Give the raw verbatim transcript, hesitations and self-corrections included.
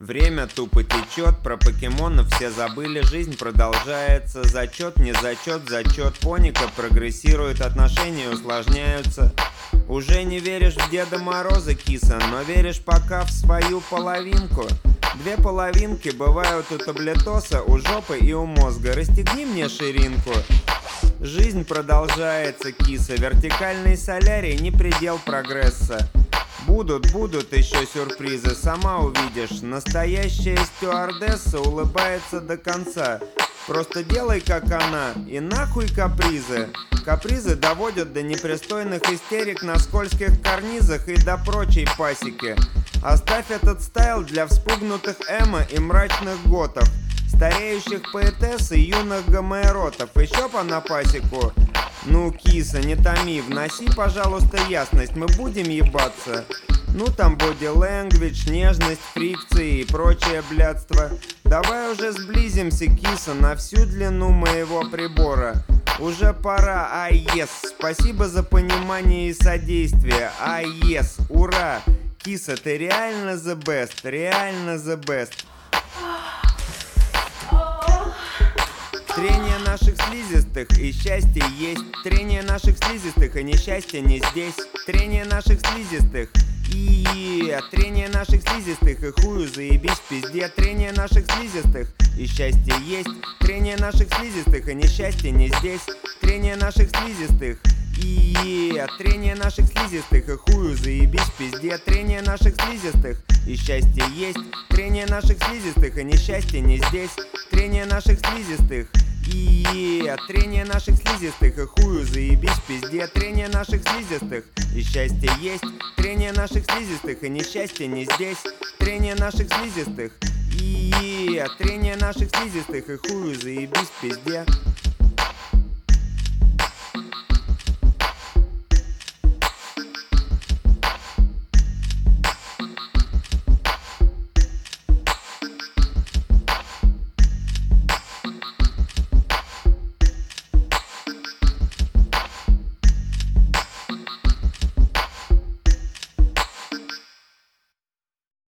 Время тупо течет, про покемонов все забыли, жизнь продолжается. Зачет, не зачет, зачет, поника прогрессирует, отношения усложняются. Уже не веришь в Деда Мороза, киса, но веришь пока в свою половинку. Две половинки бывают у таблетоса, у жопы и у мозга. Расстегни мне ширинку. Жизнь продолжается, киса, вертикальный солярий не предел прогресса. Будут, будут еще сюрпризы, сама увидишь. Настоящая стюардесса улыбается до конца. Просто делай как она, и нахуй капризы. Капризы доводят до непристойных истерик на скользких карнизах и до прочей пасеки. Оставь этот стайл для вспугнутых эмо и мрачных готов, стареющих поэтесс и юных гомоэротов. Еще по на пасеку. Ну, киса, не томи, вноси, пожалуйста, ясность, мы будем ебаться. Ну там body language, нежность, фрикции и прочее блядство. Давай уже сблизимся, киса, на всю длину моего прибора. Уже пора, ай ес, спасибо за понимание и содействие, ай ес, ура. Киса, ты реально the best, реально the best. Трение наших слизистых и счастье есть. Трение наших слизистых и несчастье не здесь. Трение наших слизистых и трение наших слизистых и хую заебись в пизде. Трение наших слизистых и счастье есть. Трение наших слизистых и несчастье не здесь. Трение наших слизистых и трение наших слизистых и хую заебись в пизде. Трение наших слизистых и счастье есть. Трение наших слизистых и несчастье не здесь. Трение наших слизистых и трение наших слизистых и хую заебись в пизде. Трение наших слизистых и счастье есть. Трение наших слизистых и несчастье не здесь. Трение наших слизистых и трение наших слизистых и хую заебись в пизде.